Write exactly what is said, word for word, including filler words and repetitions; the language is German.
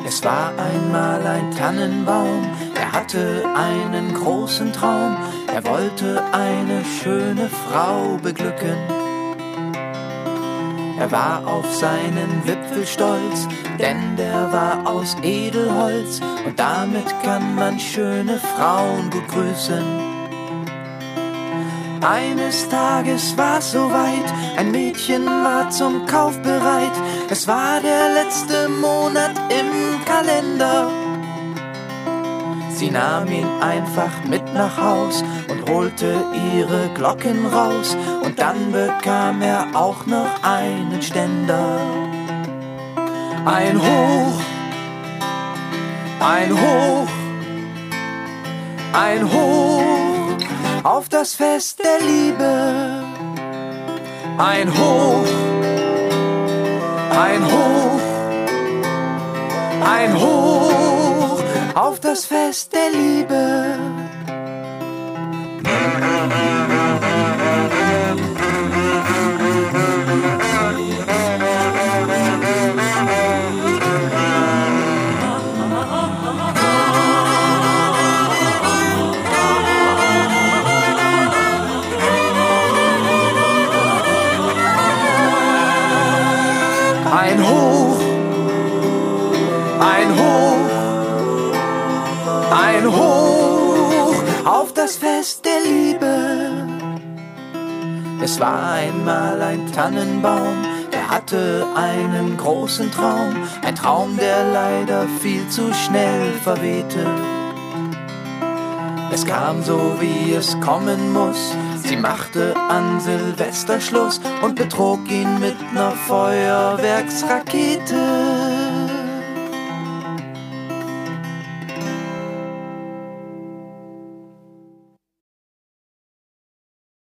Es war einmal ein Tannenbaum, er hatte einen großen Traum. Er wollte eine schöne Frau beglücken. Er war auf seinen Wipfel stolz, denn der war aus Edelholz. Und damit kann man schöne Frauen gut grüßen. Eines Tages war's soweit, ein Mädchen war zum Kauf bereit. Es war der letzte Monat im Kalender. Sie nahm ihn einfach mit nach Haus und holte ihre Glocken raus. Und dann bekam er auch noch einen Ständer. Ein Hoch, ein Hoch, ein Hoch auf das Fest der Liebe. Ein Hoch, ein Hoch, ein Hoch auf das Fest der Liebe. Ein Hoch, ein Hoch, ein Hoch auf das Fest der Liebe. Es war einmal ein Tannenbaum, der hatte einen großen Traum. Ein Traum, der leider viel zu schnell verwehte. Es kam so, wie es kommen muss. Sie machte an Silvester Schluss und betrog ihn mit ner Feuerwerksrakete.